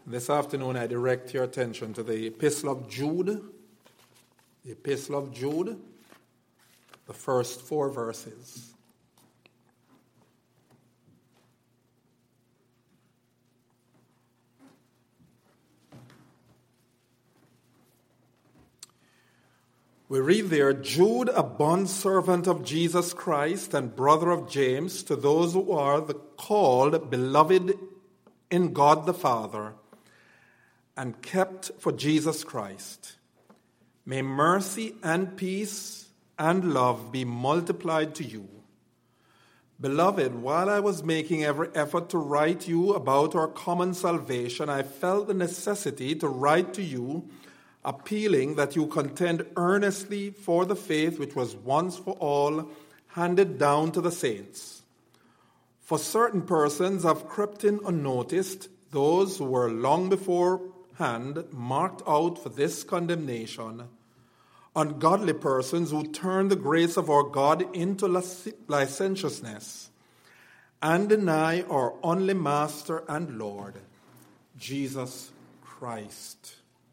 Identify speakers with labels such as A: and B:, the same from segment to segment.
A: This afternoon, I direct your attention to the Epistle of Jude. The Epistle of Jude, the first 4 verses. We read there, Jude, a bondservant of Jesus Christ and brother of James, to those who are the called, beloved in God the Father, and kept for Jesus Christ. May mercy and peace and love be multiplied to you. Beloved, while I was making every effort to write you about our common salvation, I felt the necessity to write to you, appealing that you contend earnestly for the faith which was once for all handed down to the saints. For certain persons have crept in unnoticed, those who were long beforehand marked out for this condemnation, ungodly persons who turn the grace of our God into licentiousness and deny our only Master and Lord, Jesus Christ.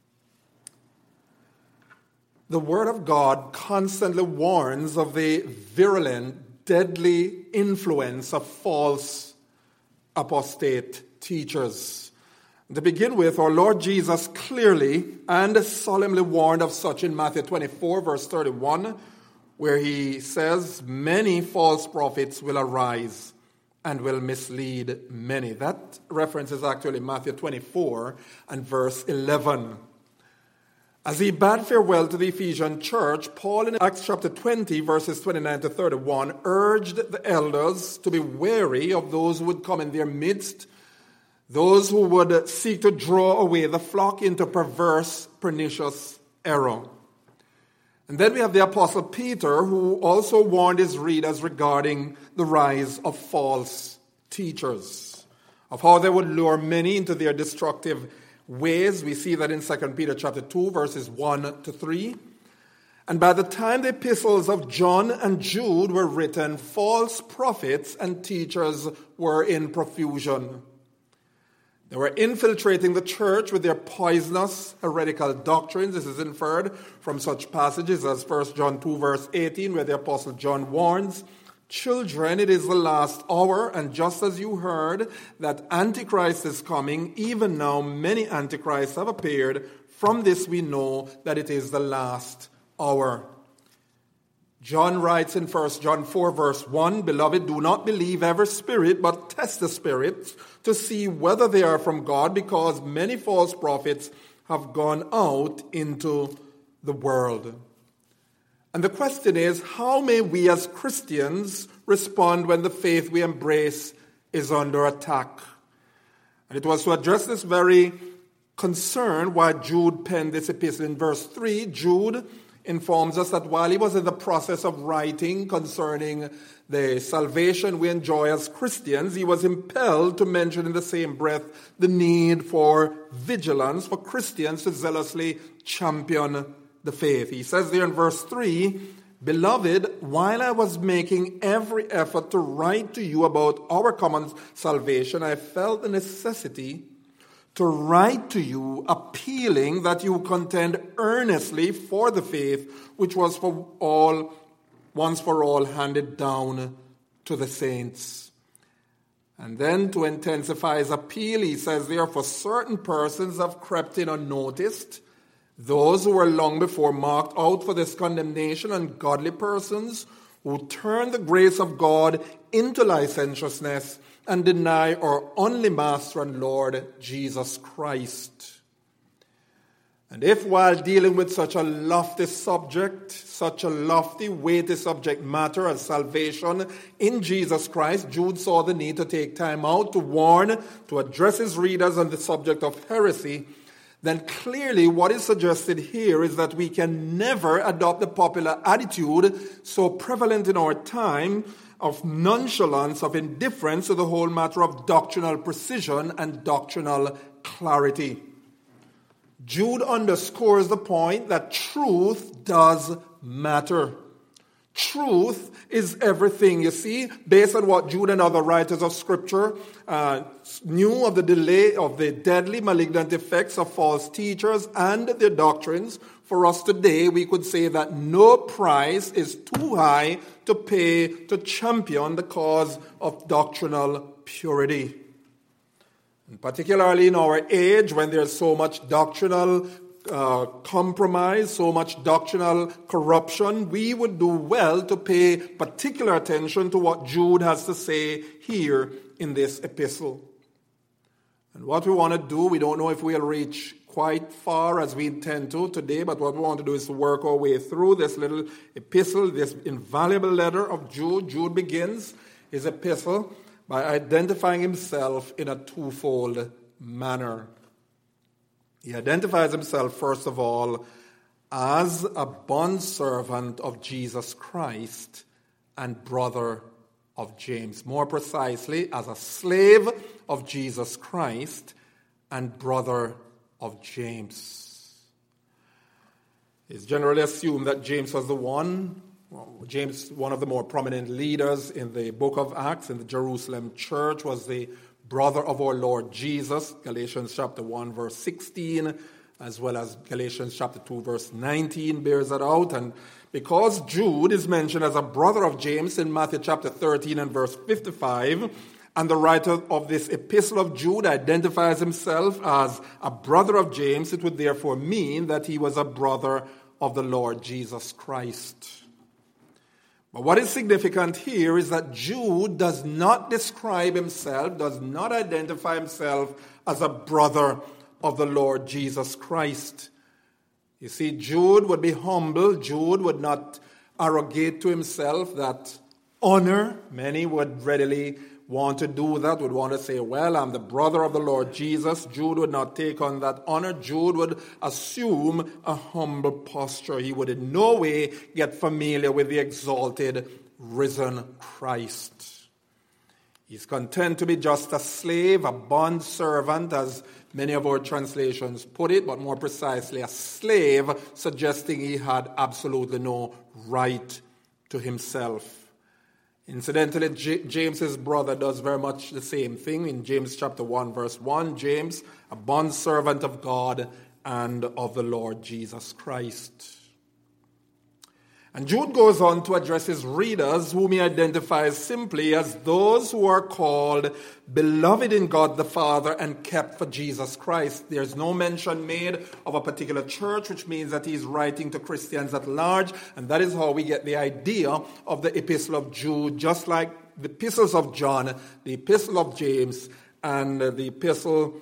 A: The Word of God constantly warns of the virulent, deadly influence of false apostate teachers. To begin with, our Lord Jesus clearly and solemnly warned of such in Matthew 24, verse 31, where he says, many false prophets will arise and will mislead many. That reference is actually Matthew 24 and verse 11. As he bade farewell to the Ephesian church, Paul in Acts chapter 20, verses 29 to 31, urged the elders to be wary of those who would come in their midst, those who would seek to draw away the flock into perverse, pernicious error. And then we have the Apostle Peter, who also warned his readers regarding the rise of false teachers, of how they would lure many into their destructive ways. We see that in 2 Peter chapter 2, verses 1 to 3. And by the time the epistles of John and Jude were written, false prophets and teachers were in profusion. They were infiltrating the church with their poisonous, heretical doctrines. This is inferred from such passages as 1 John 2, verse 18, where the Apostle John warns, children, it is the last hour, and just as you heard that Antichrist is coming, even now many Antichrists have appeared. From this we know that it is the last hour. John writes in 1 John 4, verse 1, Beloved, do not believe every spirit, but test the spirits to see whether they are from God, because many false prophets have gone out into the world. And the question is, how may we as Christians respond when the faith we embrace is under attack? And it was to address this very concern why Jude penned this epistle. In verse 3, Jude informs us that while he was in the process of writing concerning the salvation we enjoy as Christians, he was impelled to mention in the same breath the need for vigilance, for Christians to zealously champion the faith. He says there in verse 3, Beloved, while I was making every effort to write to you about our common salvation, I felt the necessity to write to you, appealing that you contend earnestly for the faith which was for all, once for all, handed down to the saints. And then to intensify his appeal, he says there, for certain persons have crept in unnoticed, those who were long before marked out for this condemnation, ungodly persons who turn the grace of God into licentiousness and deny our only Master and Lord, Jesus Christ. And if while dealing with such a lofty subject, such a lofty, weighty subject matter as salvation in Jesus Christ, Jude saw the need to take time out to warn, to address his readers on the subject of heresy, then clearly what is suggested here is that we can never adopt the popular attitude so prevalent in our time of nonchalance, of indifference to the whole matter of doctrinal precision and doctrinal clarity. Jude underscores the point that truth does matter. Truth is everything. You see, based on what Jude and other writers of Scripture knew of the delay of the deadly malignant effects of false teachers and their doctrines, for us today we could say that no price is too high to pay to champion the cause of doctrinal purity. And particularly in our age when there's so much doctrinal compromise, so much doctrinal corruption, we would do well to pay particular attention to what Jude has to say here in this epistle. And what we want to do, we don't know if we'll reach quite far as we intend to today, but what we want to do is to work our way through this little epistle, this invaluable letter of Jude. Jude begins his epistle by identifying himself in a twofold manner. He identifies himself, first of all, as a bondservant of Jesus Christ and brother of James. More precisely, as a slave of Jesus Christ and brother of James. It's generally assumed that James was one of the more prominent leaders in the book of Acts in the Jerusalem church, was the brother of our Lord Jesus, Galatians chapter 1 verse 16, as well as Galatians chapter 2 verse 19 bears that out. And because Jude is mentioned as a brother of James in Matthew chapter 13 and verse 55, and the writer of this epistle of Jude identifies himself as a brother of James, it would therefore mean that he was a brother of the Lord Jesus Christ. But what is significant here is that Jude does not describe himself, does not identify himself as a brother of the Lord Jesus Christ. You see, Jude would be humble. Jude would not arrogate to himself that honor. Many would readily want to do that, would want to say, well, I'm the brother of the Lord Jesus. Jude would not take on that honor. Jude would assume a humble posture. He would in no way get familiar with the exalted, risen Christ. He's content to be just a slave, a bond servant, as many of our translations put it, but more precisely, a slave, suggesting he had absolutely no right to himself. Incidentally, James's brother does very much the same thing. In James chapter 1, verse 1, James, a bondservant of God and of the Lord Jesus Christ. And Jude goes on to address his readers, whom he identifies simply as those who are called beloved in God the Father and kept for Jesus Christ. There's no mention made of a particular church, which means that he's writing to Christians at large, and that is how we get the idea of the epistle of Jude, just like the epistles of John, the epistle of James, and the epistles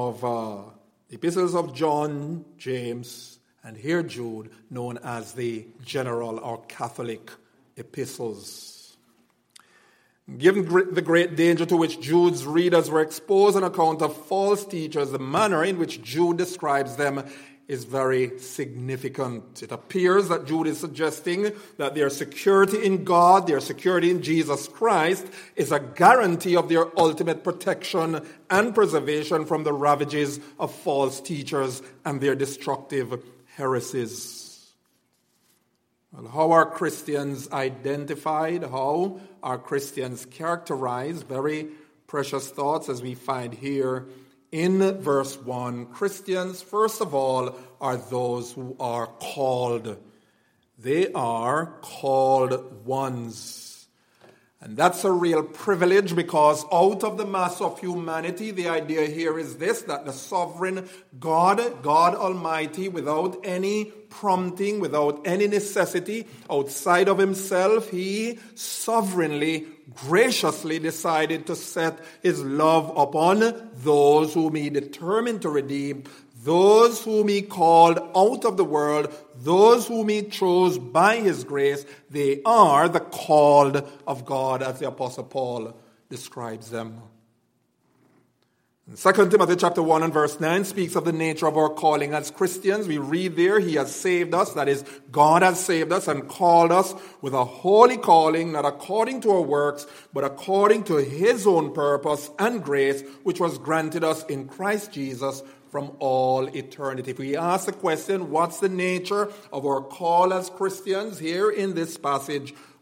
A: of John, James, and here Jude, known as the general or Catholic epistles. Given the great danger to which Jude's readers were exposed on account of false teachers, the manner in which Jude describes them is very significant. It appears that Jude is suggesting that their security in God, their security in Jesus Christ, is a guarantee of their ultimate protection and preservation from the ravages of false teachers and their destructive heresies. Well, how are Christians identified? How are Christians characterized? Very precious thoughts as we find here in verse 1. Christians, first of all, are those who are called. They are called ones. And that's a real privilege, because out of the mass of humanity, the idea here is this, that the sovereign God Almighty, without any prompting, without any necessity outside of himself, he sovereignly, graciously decided to set his love upon those whom he determined to redeem, those whom he called out of the world, those whom he chose by his grace. They are the called of God, as the Apostle Paul describes them. And 2 Timothy chapter 1 and verse 9 speaks of the nature of our calling as Christians. We read there, he has saved us, that is, God has saved us and called us with a holy calling, not according to our works, but according to his own purpose and grace, which was granted us in Christ Jesus from all eternity. If we ask the question, what's the nature of our call as Christians? Here in this passage,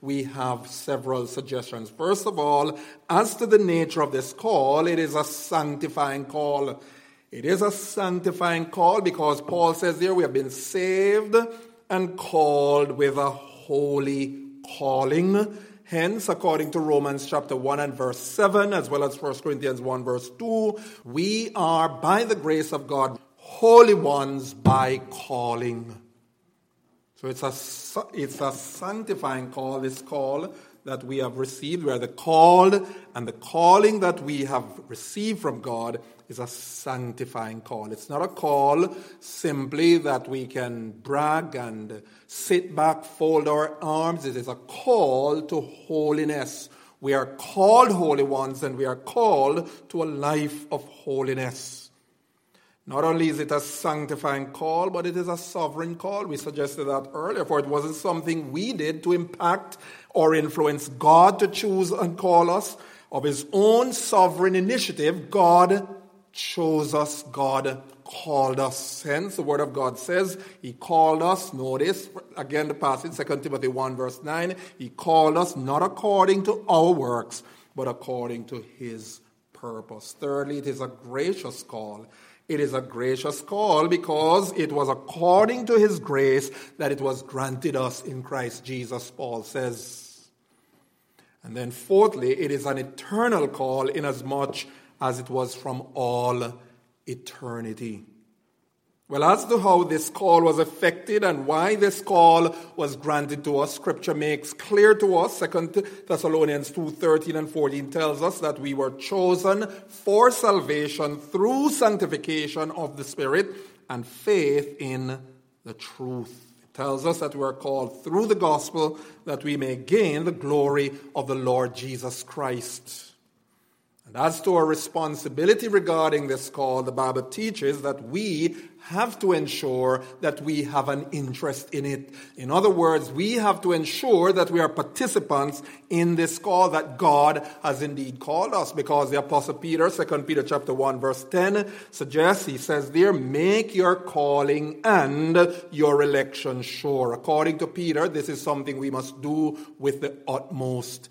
A: we have several suggestions. First of all, as to the nature of this call, it is a sanctifying call. It is a sanctifying call because Paul says there we have been saved and called with a holy calling. Hence, according to Romans chapter 1 and verse 7, as well as 1 Corinthians 1 verse 2, we are, by the grace of God, holy ones by calling. So it's a sanctifying call, this call that we have received. We are the called, and the calling that we have received from God is a sanctifying call. It's not a call simply that we can brag and sit back, fold our arms. It is a call to holiness. We are called holy ones, and we are called to a life of holiness. Not only is it a sanctifying call, but it is a sovereign call. We suggested that earlier, for it wasn't something we did to impact or influence God to choose and call us. Of his own sovereign initiative, God chose us, God called us. Hence, the word of God says he called us. Notice, again, the passage, 2 Timothy 1 verse 9. He called us not according to our works, but according to his purpose. Thirdly, it is a gracious call. It is a gracious call because it was according to his grace that it was granted us in Christ Jesus, Paul says. And then fourthly, it is an eternal call inasmuch as it was from all eternity. Well, as to how this call was effected and why this call was granted to us, Scripture makes clear to us. 2 Thessalonians 2:13 and 14 tells us that we were chosen for salvation through sanctification of the Spirit and faith in the truth. It tells us that we are called through the gospel that we may gain the glory of the Lord Jesus Christ. And as to our responsibility regarding this call, the Bible teaches that we have to ensure that we have an interest in it. In other words, we have to ensure that we are participants in this call that God has indeed called us. Because the Apostle Peter, 2 Peter chapter 1 verse 10 suggests, he says there, make your calling and your election sure. According to Peter, this is something we must do with the utmost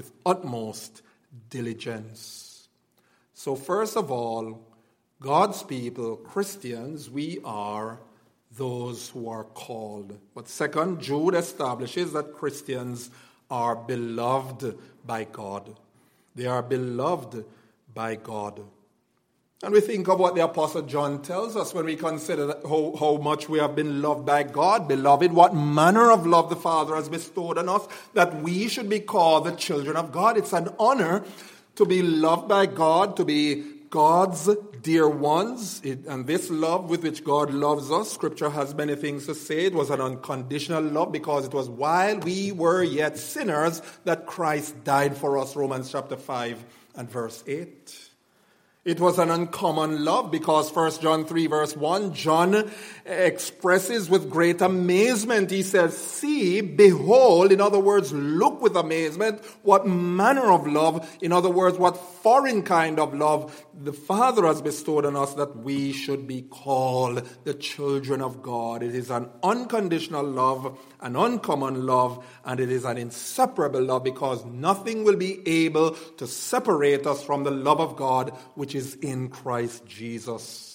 A: diligence. So first of all, God's people, Christians, we are those who are called. But second, Jude establishes that Christians are beloved by God. They are beloved by God. And we think of what the Apostle John tells us when we consider how much we have been loved by God. Beloved, what manner of love the Father has bestowed on us, that we should be called the children of God. It's an honor to be loved by God, to be God's dear ones. And this love with which God loves us, Scripture has many things to say. It was an unconditional love because it was while we were yet sinners that Christ died for us, Romans chapter 5 and verse 8. It was an uncommon love because 1 John 3 verse 1, John expresses with great amazement. He says, see, behold, in other words, look with amazement, what manner of love, in other words, what foreign kind of love the Father has bestowed on us that we should be called the children of God. It is an unconditional love, an uncommon love, and it is an inseparable love because nothing will be able to separate us from the love of God which is in Christ Jesus.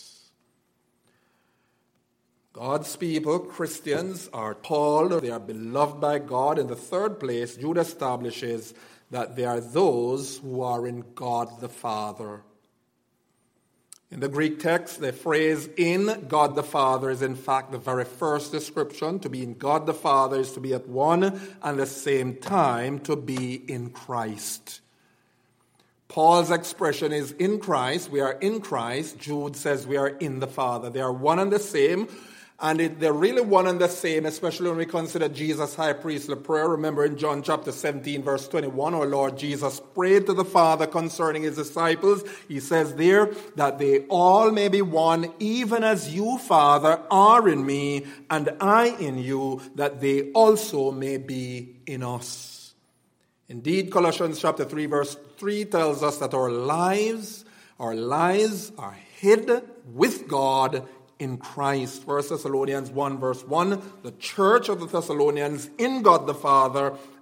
A: God's people, Christians, are called, they are beloved by God. In the third place, Jude establishes that they are those who are in God the Father. In the Greek text, the phrase in God the Father is in fact the very first description. To be in God the Father is to be at one and the same time to be in Christ. Paul's expression is in Christ. We are in Christ. Jude says we are in the Father. They are one and the same. And they're really one and the same, especially when we consider Jesus' high priestly prayer. Remember in John chapter 17, verse 21, our Lord Jesus prayed to the Father concerning his disciples. He says there that they all may be one, even as you, Father, are in me, and I in you, that they also may be in us. Indeed, Colossians chapter 3, verse 3 tells us that our lives are hid with God in Christ. 1 Thessalonians 1 verse 1, the church of the Thessalonians in God the Father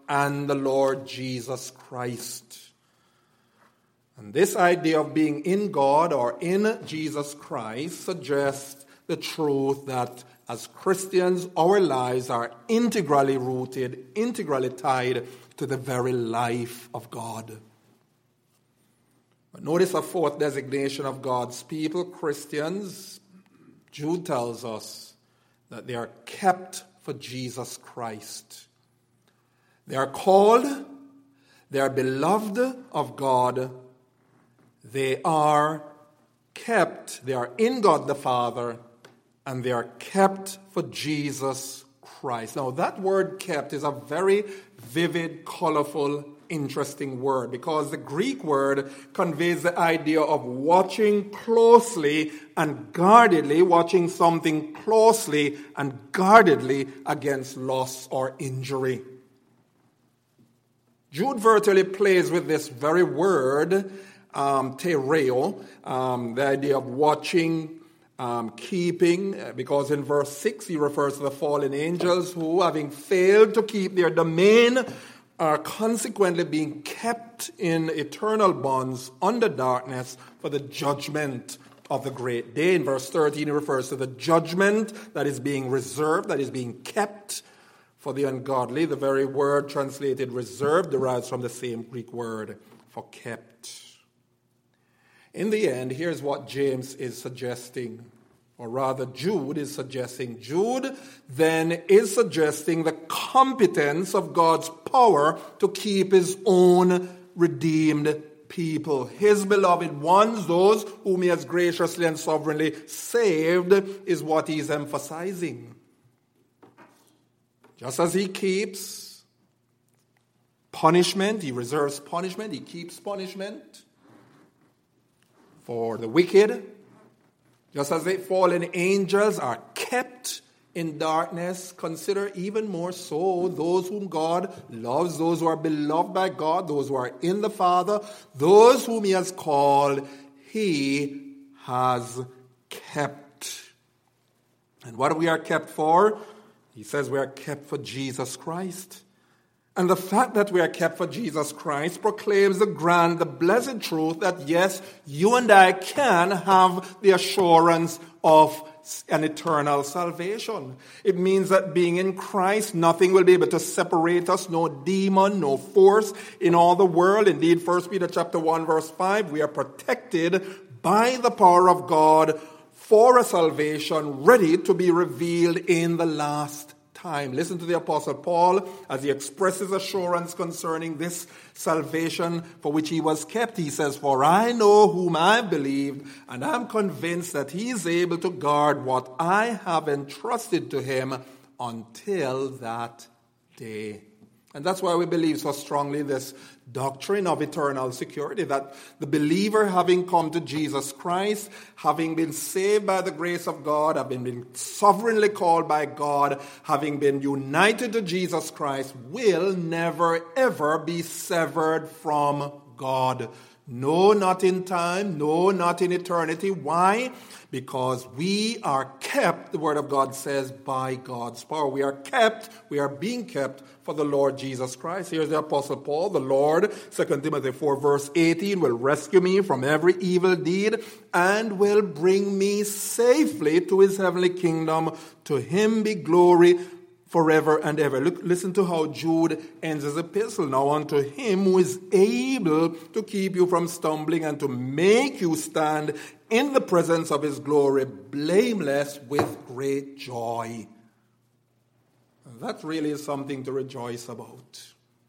A: and the Lord Jesus Christ. And this idea of being in God or in Jesus Christ suggests the truth that as Christians, our lives are integrally rooted, integrally tied to the very life of God. But notice a fourth designation of God's people, Christians. Jude tells us that they are kept for Jesus Christ. They are called, they are beloved of God, they are kept, they are in God the Father, and they are kept for Jesus Christ. Now that word kept is a very vivid, colorful, interesting word because the Greek word conveys the idea of watching closely and guardedly, watching something closely and guardedly against loss or injury. Jude virtually plays with this very word, tereo, the idea of watching, keeping, because in verse 6 he refers to the fallen angels who, having failed to keep their domain, are consequently being kept in eternal bonds under darkness for the judgment of the great day. In verse 13 he refers to the judgment that is being reserved, that is being kept for the ungodly. The very word translated reserved derives from the same Greek word for kept. In the end, here's what James is suggesting, or rather Jude is suggesting. Jude then is suggesting the competence of God's power to keep his own redeemed people, his beloved ones, those whom he has graciously and sovereignly saved, is what he is emphasizing. Just as he keeps punishment, he reserves punishment, he keeps punishment for the wicked, just as the fallen angels are kept in darkness, consider even more so those whom God loves, those who are beloved by God, those who are in the Father, those whom he has called, he has kept. And what we are kept for? He says we are kept for Jesus Christ. And the fact that we are kept for Jesus Christ proclaims the blessed truth that yes, you and I can have the assurance of an eternal salvation. It means that being in Christ, nothing will be able to separate us, no demon, no force in all the world. Indeed, 1 Peter chapter 1 verse 5, we are protected by the power of God for a salvation ready to be revealed in the last time. Listen to the Apostle Paul as he expresses assurance concerning this salvation for which he was kept. He says, "For I know whom I believed, and I am convinced that he is able to guard what I have entrusted to him until that day." And that's why we believe so strongly this doctrine of eternal security, that the believer, having come to Jesus Christ, having been saved by the grace of God, having been sovereignly called by God, having been united to Jesus Christ, will never ever be severed from God. No, not in time. No, not in eternity. Why? Because we are kept, the Word of God says, by God's power. We are kept, we are being kept for the Lord Jesus Christ. Here's the Apostle Paul. The Lord, 2 Timothy 4 verse 18, will rescue me from every evil deed and will bring me safely to his heavenly kingdom. To him be glory forever and ever. Listen to how Jude ends his epistle. Now unto him who is able to keep you from stumbling and to make you stand in the presence of his glory, blameless with great joy. And that really is something to rejoice about.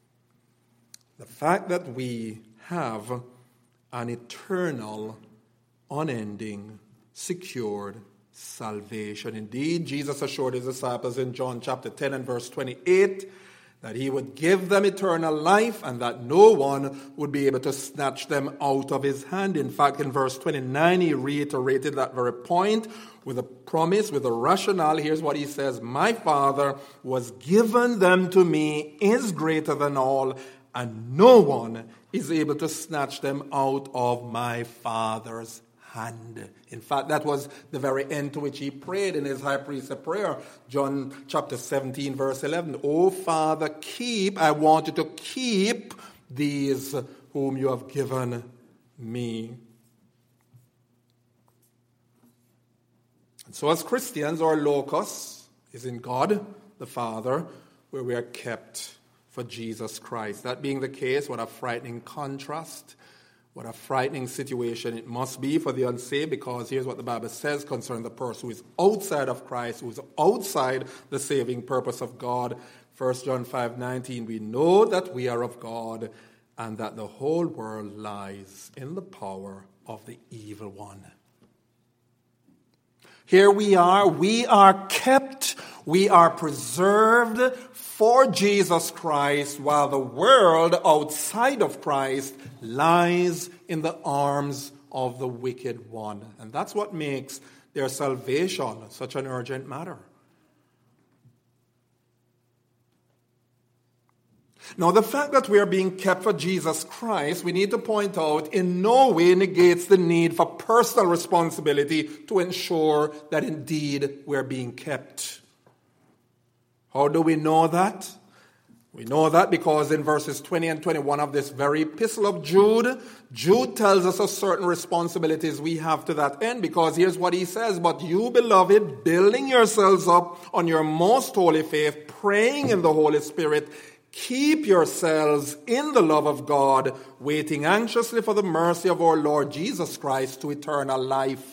A: The fact that we have an eternal, unending, secured salvation. Indeed, Jesus assured his disciples in John chapter 10 and verse 28 that he would give them eternal life and that no one would be able to snatch them out of his hand. In fact, in verse 29, he reiterated that very point with a promise, with a rationale. Here's what he says: "My Father was given them to me is greater than all, and no one is able to snatch them out of my Father's hand. In fact, that was the very end to which he prayed in his high priestly prayer. John chapter 17, verse 11. "O Father, I want you to keep these whom you have given me." And so as Christians, our locus is in God the Father, where we are kept for Jesus Christ. That being the case, what a frightening contrast. What a frightening situation it must be for the unsaved, because here's what the Bible says concerning the person who is outside of Christ, who is outside the saving purpose of God. 1 John 5:19, "We know that we are of God, and that the whole world lies in the power of the evil one." Here we are kept, we are preserved for Jesus Christ, while the world outside of Christ lies in the arms of the wicked one. And that's what makes their salvation such an urgent matter. Now, the fact that we are being kept for Jesus Christ, we need to point out, in no way negates the need for personal responsibility to ensure that indeed we're being kept. How do we know that? We know that because in verses 20 and 21 of this very epistle of Jude, Jude tells us of certain responsibilities we have to that end, because here's what he says: "But you, beloved, building yourselves up on your most holy faith, praying in the Holy Spirit, keep yourselves in the love of God, waiting anxiously for the mercy of our Lord Jesus Christ to eternal life."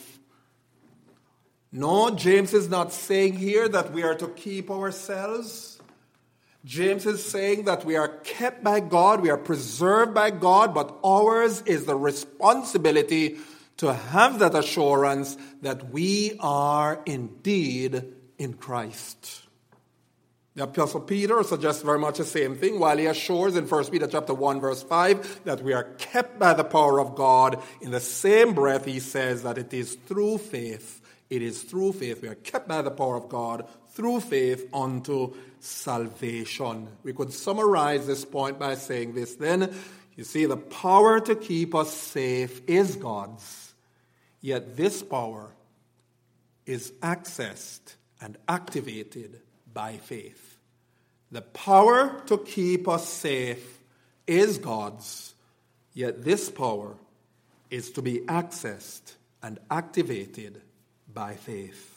A: No, James is not saying here that we are to keep ourselves. James is saying that we are kept by God, we are preserved by God, but ours is the responsibility to have that assurance that we are indeed in Christ. The Apostle Peter suggests very much the same thing while he assures in 1 Peter chapter 1 verse 5 that we are kept by the power of God. In the same breath he says that it is through faith. It is through faith. We are kept by the power of God through faith unto salvation. We could summarize this point by saying this then. You see, the power to keep us safe is God's. Yet this power is accessed and activated by faith. The power to keep us safe is God's. Yet this power is to be accessed and activated by faith.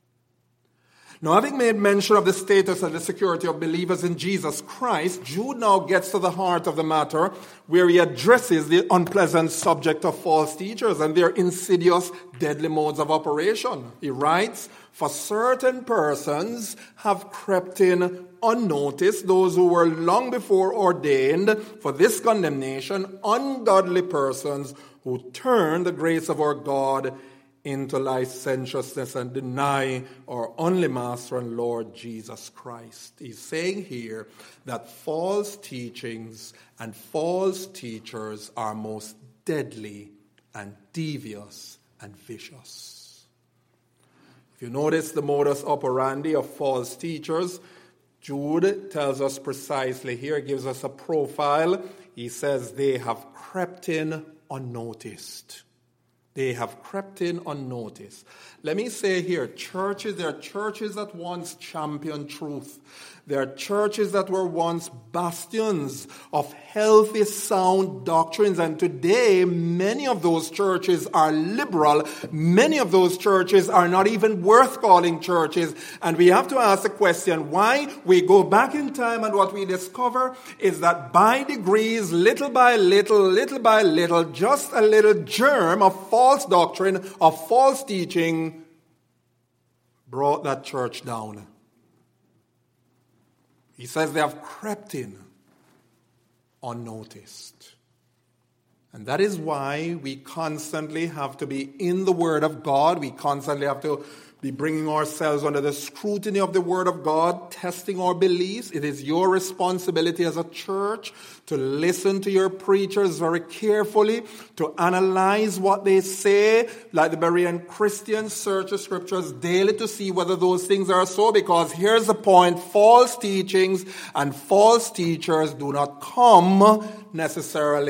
A: Now, having made mention of the status and the security of believers in Jesus Christ, Jude now gets to the heart of the matter, where he addresses the unpleasant subject of false teachers and their insidious, deadly modes of operation. He writes, "For certain persons have crept in unnoticed, those who were long before ordained for this condemnation, ungodly persons who turn the grace of our God into licentiousness and deny our only Master and Lord Jesus Christ." He's saying here that false teachings and false teachers are most deadly and devious and vicious. If you notice the modus operandi of false teachers, Jude tells us precisely here, gives us a profile. He says they have crept in unnoticed. They have crept in unnoticed. Let me say here, there are churches that once championed truth. There are churches that were once bastions of healthy, sound doctrines. And today, many of those churches are liberal. Many of those churches are not even worth calling churches. And we have to ask the question, why? We go back in time, and what we discover is that by degrees, little by little, just a little germ of false doctrine, of false teaching, brought that church down. He says they have crept in unnoticed. And that is why we constantly have to be in the Word of God. We constantly have to be bringing ourselves under the scrutiny of the Word of God, testing our beliefs. It is your responsibility as a church to listen to your preachers very carefully, to analyze what they say, like the Berean Christians search the Scriptures daily to see whether those things are so, because here's the point: false teachings and false teachers do not come necessarily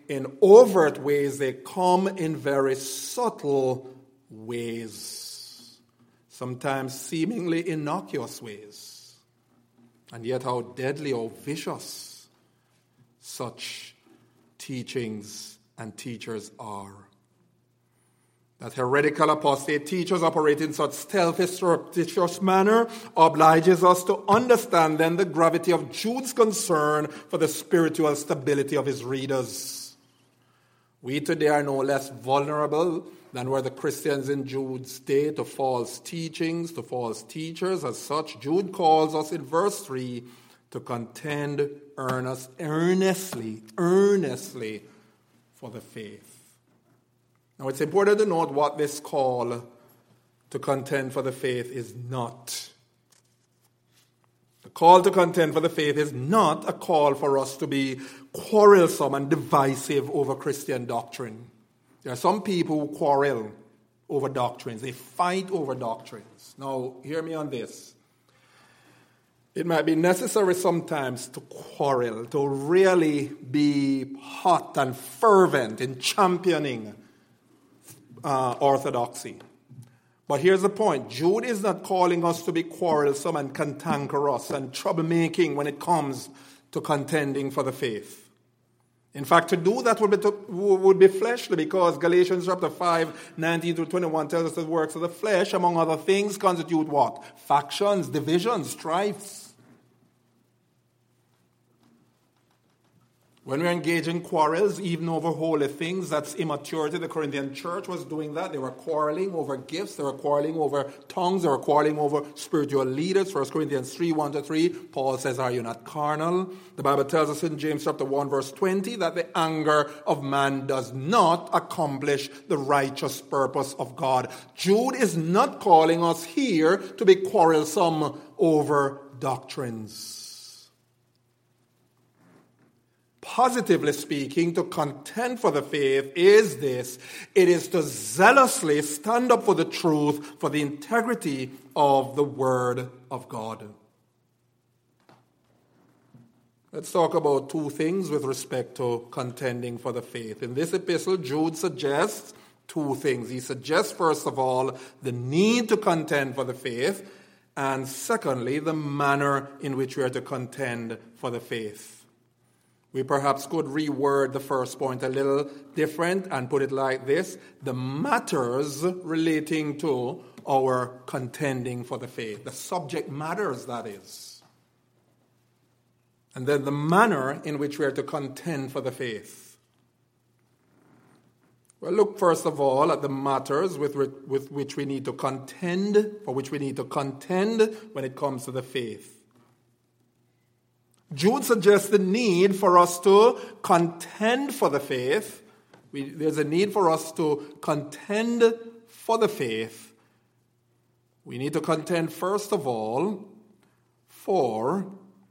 A: in overt ways. They come in very subtle ways, sometimes seemingly innocuous ways. And yet how deadly or vicious such teachings and teachers are. That heretical apostate teachers operate in such stealthy, surreptitious manner obliges us to understand then the gravity of Jude's concern for the spiritual stability of his readers. We today are no less vulnerable than were the Christians in Jude's day to false teachings, to false teachers. As such, Jude calls us in verse 3 to contend earnestly for the faith. Now, it's important to note what this call to contend for the faith is not. The call to contend for the faith is not a call for us to be quarrelsome and divisive over Christian doctrine. There are some people who quarrel over doctrines. They fight over doctrines. Now, hear me on this. It might be necessary sometimes to quarrel, to really be hot and fervent in championing orthodoxy. But here's the point. Jude is not calling us to be quarrelsome and cantankerous and troublemaking when it comes to contending for the faith. In fact, to do that would be fleshly, because Galatians chapter 5, 19-21 tells us the works of the flesh, among other things, constitute what? Factions, divisions, strifes. When we engage in quarrels, even over holy things, that's immaturity. The Corinthian church was doing that. They were quarreling over gifts. They were quarreling over tongues. They were quarreling over spiritual leaders. 1 Corinthians 3, 1-3, Paul says, are you not carnal? The Bible tells us in James chapter 1, verse 20, that the anger of man does not accomplish the righteous purpose of God. Jude is not calling us here to be quarrelsome over doctrines. Positively speaking, to contend for the faith is this. It is to zealously stand up for the truth, for the integrity of the Word of God. Let's talk about two things with respect to contending for the faith. In this epistle, Jude suggests two things. He suggests, first of all, the need to contend for the faith, and secondly, the manner in which we are to contend for the faith. We perhaps could reword the first point a little different and put it like this: the matters relating to our contending for the faith. The subject matters, that is. And then the manner in which we are to contend for the faith. Well, look first of all at the matters with which we need to contend, for which we need to contend when it comes to the faith. Jude suggests the need for us to contend for the faith. There's a need for us to contend for the faith. We need to contend, first of all, for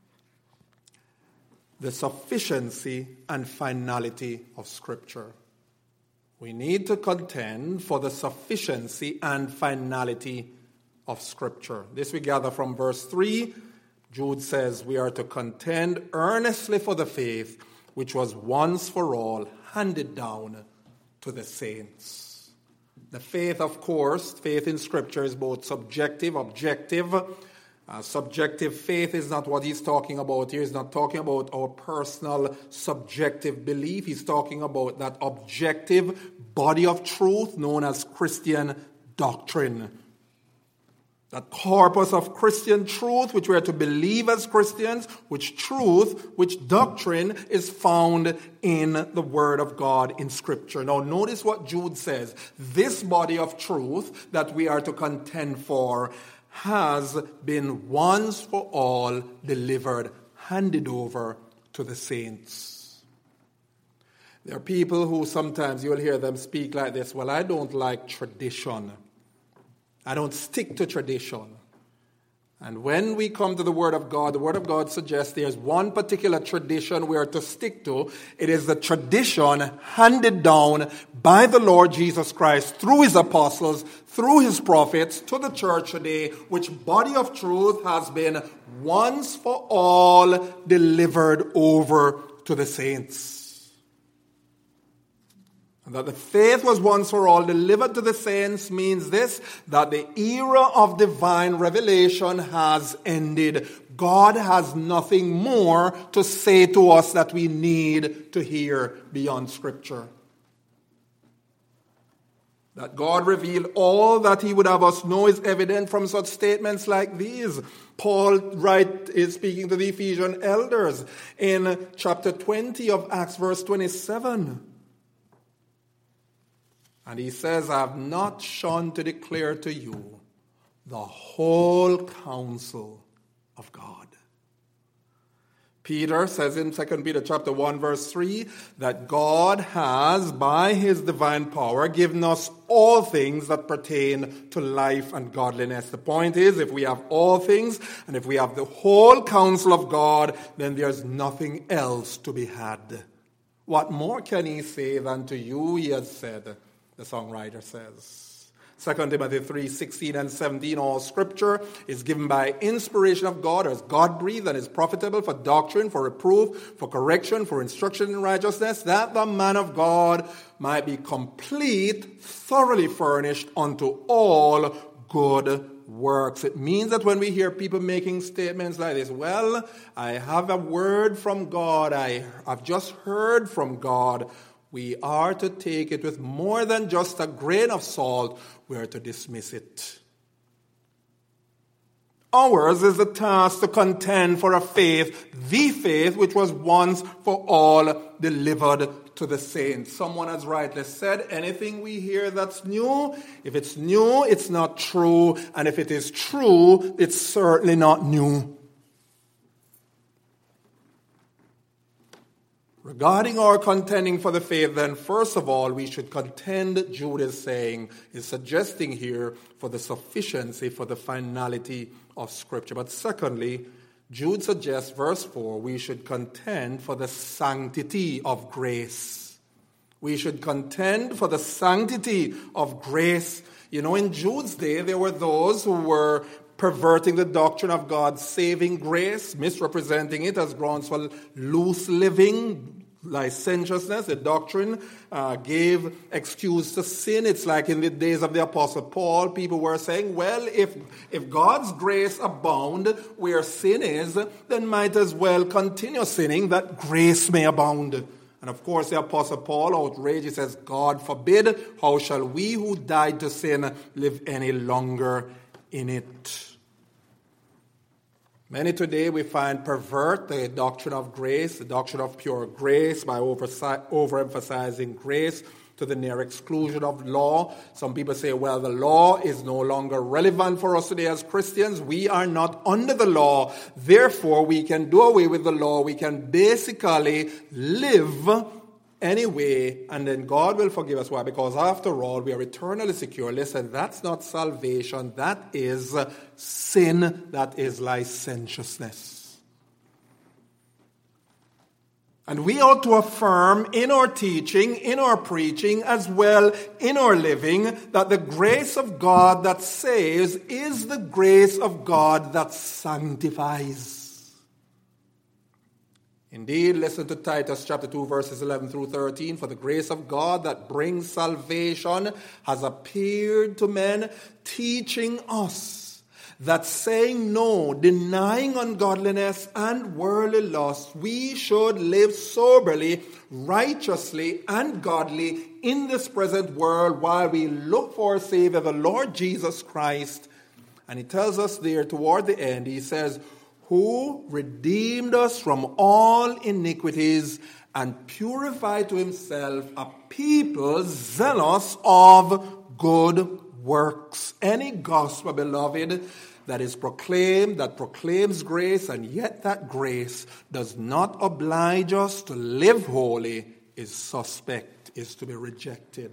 A: the sufficiency and finality of Scripture. We need to contend for the sufficiency and finality of Scripture. This we gather from verse 3. Jude says we are to contend earnestly for the faith which was once for all handed down to the saints. The faith, of course, faith in Scripture is both subjective, objective. Subjective faith is not what he's talking about here. He's not talking about our personal subjective belief. He's talking about that objective body of truth known as Christian doctrine. That corpus of Christian truth which we are to believe as Christians, which doctrine is found in the Word of God in Scripture. Now notice what Jude says. This body of truth that we are to contend for has been once for all delivered, handed over to the saints. There are people who sometimes you'll hear them speak like this: well, I don't like tradition. I don't stick to tradition. And when we come to the Word of God suggests there's one particular tradition we are to stick to. It is the tradition handed down by the Lord Jesus Christ through His apostles, through His prophets, to the church today, which body of truth has been once for all delivered over to the saints. And that the faith was once for all delivered to the saints means this, that the era of divine revelation has ended. God has nothing more to say to us that we need to hear beyond Scripture. That God revealed all that he would have us know is evident from such statements like these. Paul is speaking to the Ephesian elders in chapter 20 of Acts, verse 27. And he says, I have not shunned to declare to you the whole counsel of God. Peter says in 2 Peter chapter 1, verse 3, that God has, by his divine power, given us all things that pertain to life and godliness. The point is, if we have all things, and if we have the whole counsel of God, then there's nothing else to be had. What more can he say than to you he has said, the songwriter says. 2 Timothy 3, 16 and 17, all Scripture is given by inspiration of God, or is God-breathed and is profitable for doctrine, for reproof, for correction, for instruction in righteousness, that the man of God might be complete, thoroughly furnished unto all good works. It means that when we hear people making statements like this, well, I have a word from God, I've just heard from God, we are to take it with more than just a grain of salt. We are to dismiss it. Ours is the task to contend for a faith, the faith which was once for all delivered to the saints. Someone has rightly said, anything we hear that's new, if it's new, it's not true. And if it is true, it's certainly not new. Regarding our contending for the faith, then, first of all, we should contend, Jude is suggesting here, for the sufficiency, for the finality of Scripture. But secondly, Jude suggests, verse 4, we should contend for the sanctity of grace. We should contend for the sanctity of grace. You know, in Jude's day, there were those who were perverting the doctrine of God's saving grace, misrepresenting it as grounds for loose living, licentiousness. The doctrine gave excuse to sin. It's like in the days of the Apostle Paul, people were saying, well, if God's grace abound where sin is, then might as well continue sinning that grace may abound. And of course, the Apostle Paul, outraged, he says, God forbid, how shall we who died to sin live any longer in it? Many today we find pervert the doctrine of grace, the doctrine of pure grace, by overemphasizing grace to the near exclusion of law. Some people say, well, the law is no longer relevant for us today as Christians. We are not under the law. Therefore, we can do away with the law. We can basically live anyway, and then God will forgive us. Why? Because after all, we are eternally secure. Listen, that's not salvation. That is sin. That is licentiousness. And we ought to affirm in our teaching, in our preaching, as well in our living, that the grace of God that saves is the grace of God that sanctifies. Indeed, listen to Titus chapter 2, verses 11 through 13. For the grace of God that brings salvation has appeared to men, teaching us that saying no, denying ungodliness and worldly lust, we should live soberly, righteously, and godly in this present world while we look for our Savior, the Lord Jesus Christ. And he tells us there toward the end, he says, who redeemed us from all iniquities and purified to himself a people zealous of good works. Any gospel, beloved, that is proclaimed, that proclaims grace, and yet that grace does not oblige us to live holy, is suspect, is to be rejected.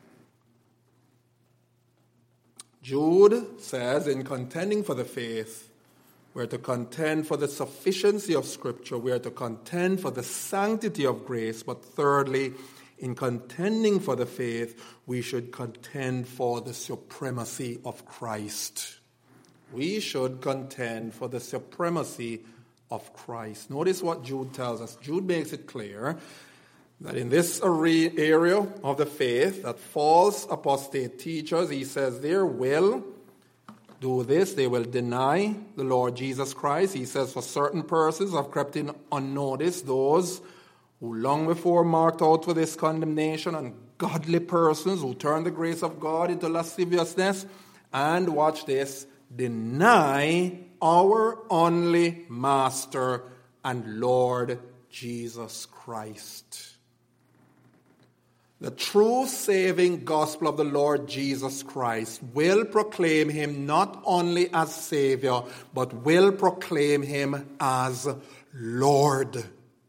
A: Jude says, in contending for the faith, we are to contend for the sufficiency of Scripture. We are to contend for the sanctity of grace. But thirdly, in contending for the faith, we should contend for the supremacy of Christ. We should contend for the supremacy of Christ. Notice what Jude tells us. Jude makes it clear that in this area of the faith, that false apostate teachers, he says, they will do this. They will deny the Lord Jesus Christ. He says, for certain persons have crept in unnoticed, those who long before marked out for this condemnation, ungodly persons who turn the grace of God into lasciviousness, and watch this, deny our only Master and Lord Jesus Christ. The true saving gospel of the Lord Jesus Christ will proclaim him not only as Savior, but will proclaim him as Lord.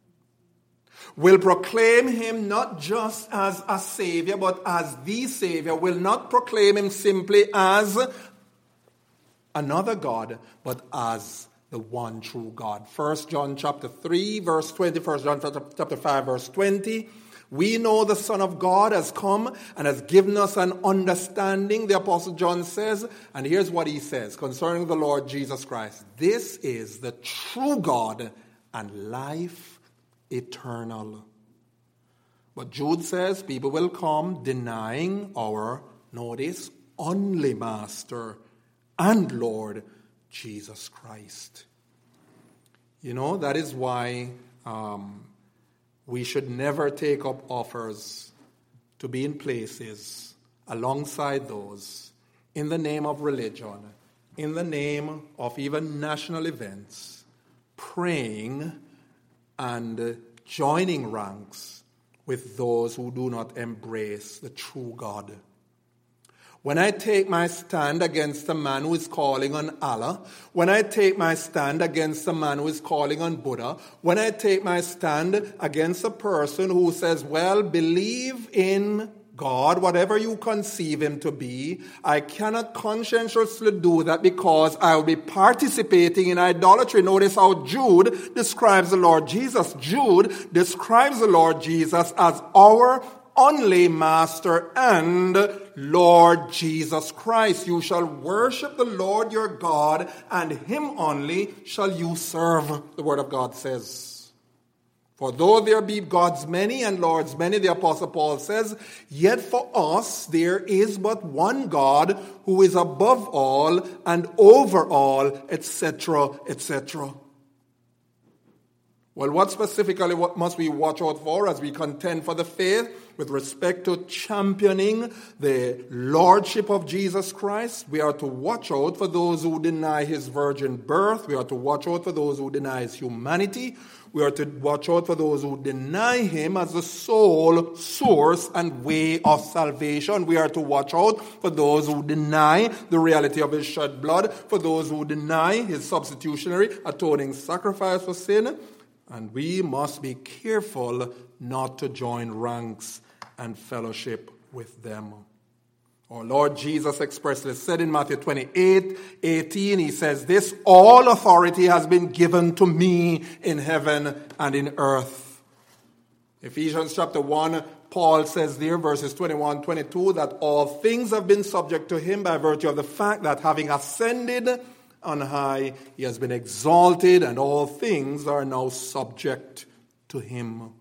A: Will proclaim him not just as a Savior, but as the Savior. Will not proclaim him simply as another God, but as the one true God. 1 John chapter 3, verse 20, 1 John chapter 5, verse 20. We know the Son of God has come and has given us an understanding, the Apostle John says. And here's what he says concerning the Lord Jesus Christ. This is the true God and life eternal. But Jude says people will come denying our, notice, only Master and Lord Jesus Christ. You know, that is why we should never take up offers to be in places alongside those in the name of religion, in the name of even national events, praying and joining ranks with those who do not embrace the true God. When I take my stand against a man who is calling on Allah, when I take my stand against a man who is calling on Buddha, when I take my stand against a person who says, well, believe in God, whatever you conceive him to be, I cannot conscientiously do that because I will be participating in idolatry. Notice how Jude describes the Lord Jesus. Jude describes the Lord Jesus as our only Master and Lord Jesus Christ. You shall worship the Lord your God, and him only shall you serve, the word of God says. For though there be gods many and lords many, the Apostle Paul says, yet for us there is but one God who is above all and over all, etc., etc. Well, what specifically what must we watch out for as we contend for the faith with respect to championing the lordship of Jesus Christ? We are to watch out for those who deny his virgin birth. We are to watch out for those who deny his humanity. We are to watch out for those who deny him as the sole source and way of salvation. We are to watch out for those who deny the reality of his shed blood, for those who deny his substitutionary atoning sacrifice for sin. And we must be careful not to join ranks and fellowship with them. Our Lord Jesus expressly said in Matthew 28:18, he says this, all authority has been given to me in heaven and in earth. Ephesians chapter 1, Paul says there, verses 21, 22, that all things have been subject to him by virtue of the fact that having ascended on high, he has been exalted, and all things are now subject to him.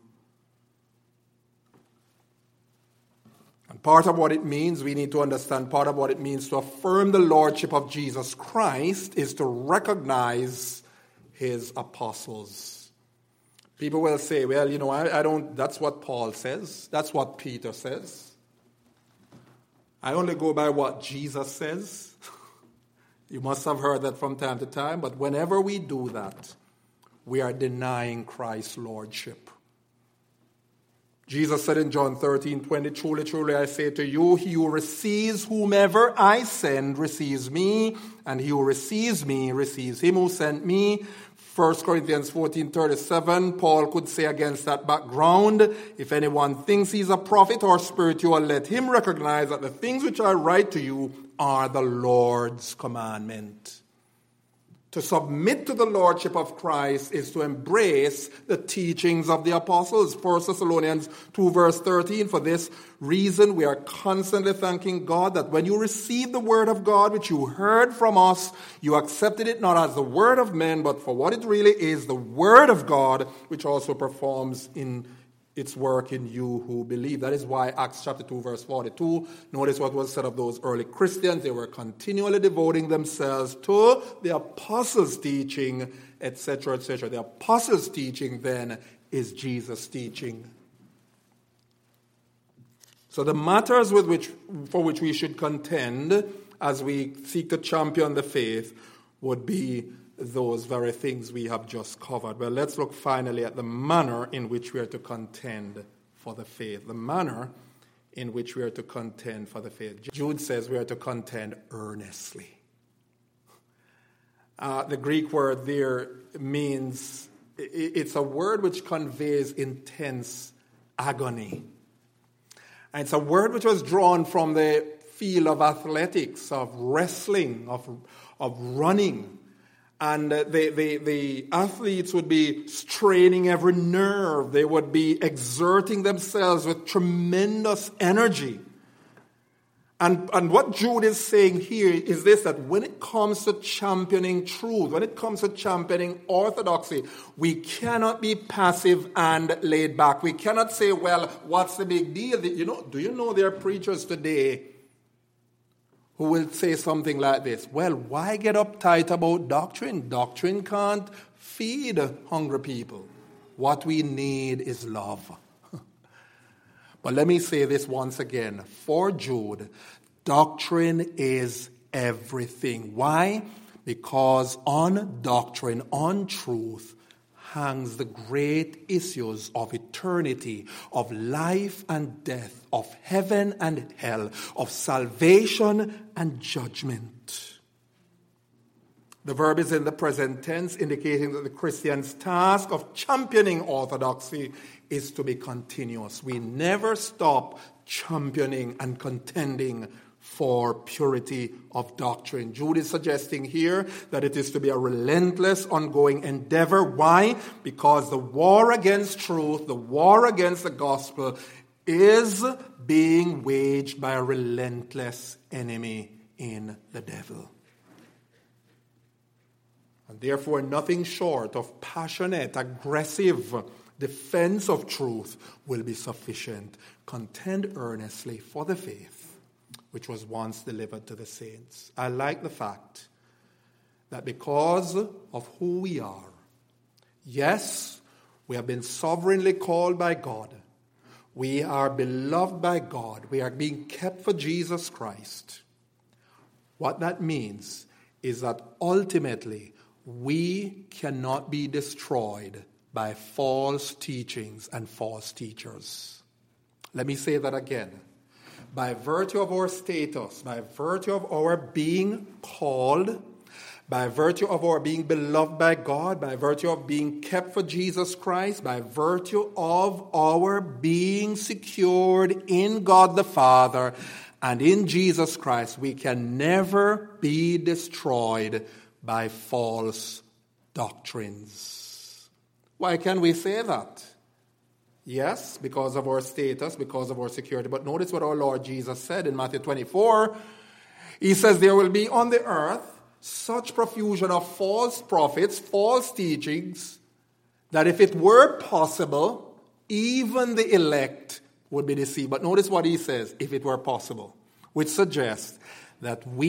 A: And part of what it means, we need to understand, part of what it means to affirm the lordship of Jesus Christ is to recognize his apostles. People will say, well, you know, I don't, that's what Paul says. That's what Peter says. I only go by what Jesus says. You must have heard that from time to time, but whenever we do that, we are denying Christ's lordship. Jesus said in John 13:20, truly, truly, I say to you, he who receives whomever I send receives me, and he who receives me receives him who sent me. 1 Corinthians 14:37, Paul could say against that background, if anyone thinks he's a prophet or spiritual, let him recognize that the things which I write to you are the Lord's commandment. To submit to the lordship of Christ is to embrace the teachings of the apostles. 1 Thessalonians 2 verse 13, for this reason we are constantly thanking God that when you received the word of God which you heard from us, you accepted it not as the word of men, but for what it really is, the word of God, which also performs in its work in you who believe. That is why Acts chapter 2, verse 42, notice what was said of those early Christians. They were continually devoting themselves to the apostles' teaching, etc., etc. The apostles' teaching then is Jesus' teaching. So the matters for which we should contend as we seek to champion the faith would be those very things we have just covered. Well, let's look finally at the manner in which we are to contend for the faith. The manner in which we are to contend for the faith. Jude says we are to contend earnestly. The Greek word there means, it's a word which conveys intense agony. And it's a word which was drawn from the field of athletics, of wrestling, of running. And the athletes would be straining every nerve. They would be exerting themselves with tremendous energy. And what Jude is saying here is this, that when it comes to championing truth, when it comes to championing orthodoxy, we cannot be passive and laid back. We cannot say, well, what's the big deal? Do you know there are preachers today who will say something like this? Well, why get uptight about doctrine? Doctrine can't feed hungry people. What we need is love. But let me say this once again. For Jude, doctrine is everything. Why? Because on doctrine, on truth, hangs the great issues of eternity, of life and death, of heaven and hell, of salvation and judgment. The verb is in the present tense, indicating that the Christian's task of championing orthodoxy is to be continuous. We never stop championing and contending for purity of doctrine. Jude is suggesting here that it is to be a relentless, ongoing endeavor. Why? Because the war against truth, the war against the gospel, is being waged by a relentless enemy in the devil. And therefore, nothing short of passionate, aggressive defense of truth will be sufficient. Contend earnestly for the faith which was once delivered to the saints. I like the fact that because of who we are, yes, we have been sovereignly called by God. We are beloved by God. We are being kept for Jesus Christ. What that means is that ultimately we cannot be destroyed by false teachings and false teachers. Let me say that again. By virtue of our status, by virtue of our being called, by virtue of our being beloved by God, by virtue of being kept for Jesus Christ, by virtue of our being secured in God the Father and in Jesus Christ, we can never be destroyed by false doctrines. Why can we say that? Yes, because of our status, because of our security. But notice what our Lord Jesus said in Matthew 24. He says, there will be on the earth such profusion of false prophets, false teachings, that if it were possible, even the elect would be deceived. But notice what he says, if it were possible, which suggests that if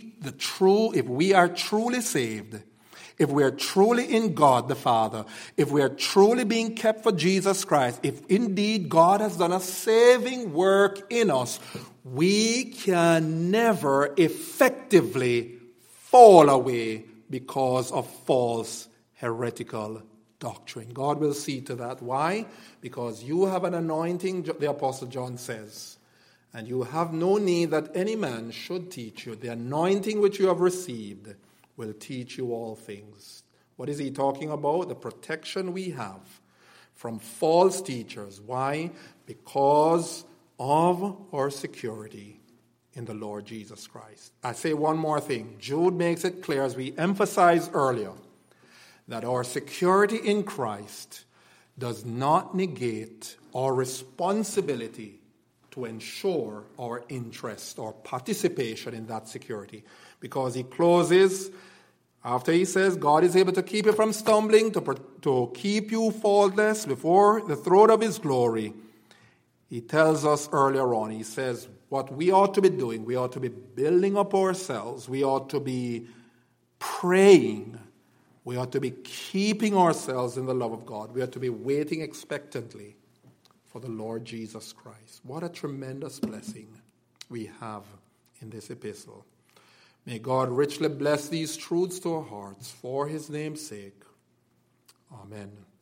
A: we are truly saved, if we are truly in God the Father, if we are truly being kept for Jesus Christ, if indeed God has done a saving work in us, we can never effectively fall away because of false heretical doctrine. God will see to that. Why? Because you have an anointing, the Apostle John says, and you have no need that any man should teach you. The anointing which you have received will teach you all things. What is he talking about? The protection we have from false teachers. Why? Because of our security in the Lord Jesus Christ. I say one more thing. Jude makes it clear, as we emphasized earlier, that our security in Christ does not negate our responsibility to ensure our interest or participation in that security. Because he closes After he says God is able to keep you from stumbling, to keep you faultless before the throne of his glory, he tells us earlier on, he says what we ought to be doing, we ought to be building up ourselves, we ought to be praying, we ought to be keeping ourselves in the love of God, we ought to be waiting expectantly for the Lord Jesus Christ. What a tremendous blessing we have in this epistle. May God richly bless these truths to our hearts for his name's sake. Amen.